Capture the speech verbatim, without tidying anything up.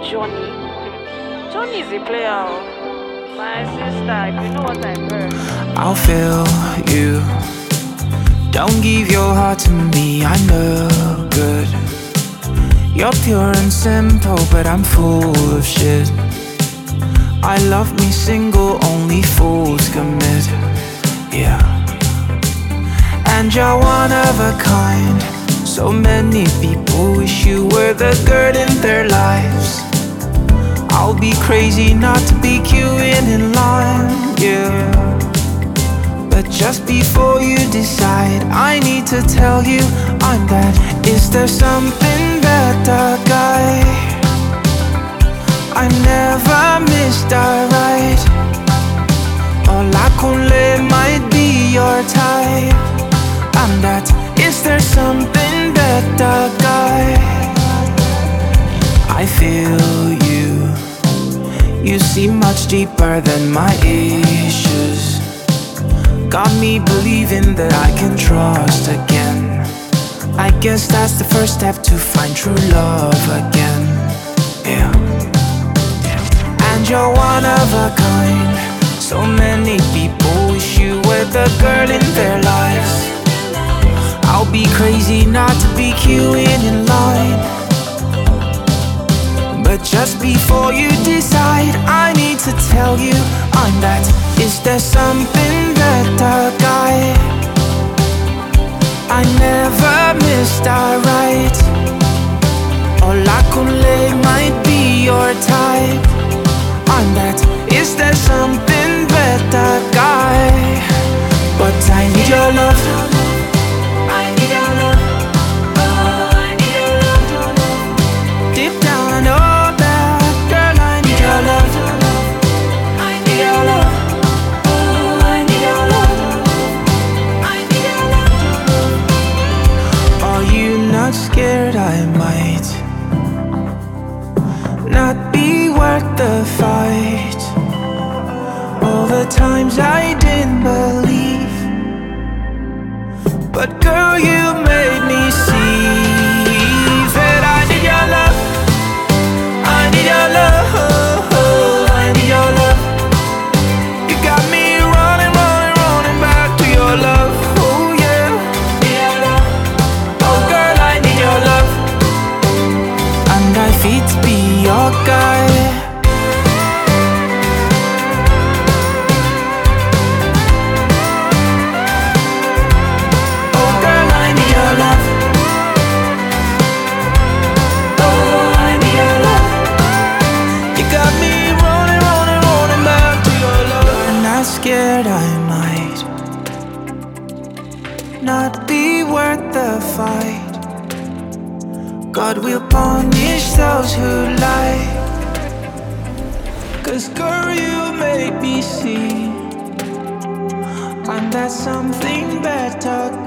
Johnny. Johnny is a player. Oh. My sister, if you know what I heard. I'll feel you. Don't give your heart to me, I know good. You're pure and simple, but I'm full of shit. I love me single, only fools commit. Yeah. And you're one of a kind. So many people wish you were the girl in their lives. I'll be crazy not to be queuing in line, yeah. But just before you decide, I need to tell you I'm that. Is there something better, guy? I never missed a ride. Olakunle might be your type. I'm that. Is there something better, guy? I feel you. You see much deeper than my issues. Got me believing that I can trust again. I guess that's the first step to find true love again. Yeah. And you're one of a kind. So many people wish you were the girl in their lives. I'll be crazy not to be queuing in line. But just before you decide, I need to tell you I'm that. Is there something better, guy? I never missed a ride. Olakunle might be your type. I'm that. Is there something better, guy? But I need your love. I need your love. Oh, I need your love. Deep down I know that, girl, I need your love. I need your love. Oh, I need your love. I need your love. Are you not scared I might not be worth the fight? All the times I didn't believe, but girl, you made me see that I need your love. I need your love. I need your love. You got me running, running, running back to your love. Oh yeah, need your love. Oh girl, I need your love. And I fit to be your guy. Scared I might not be worth the fight. God will punish those who lie. Cause girl, you make me see I'm that something better,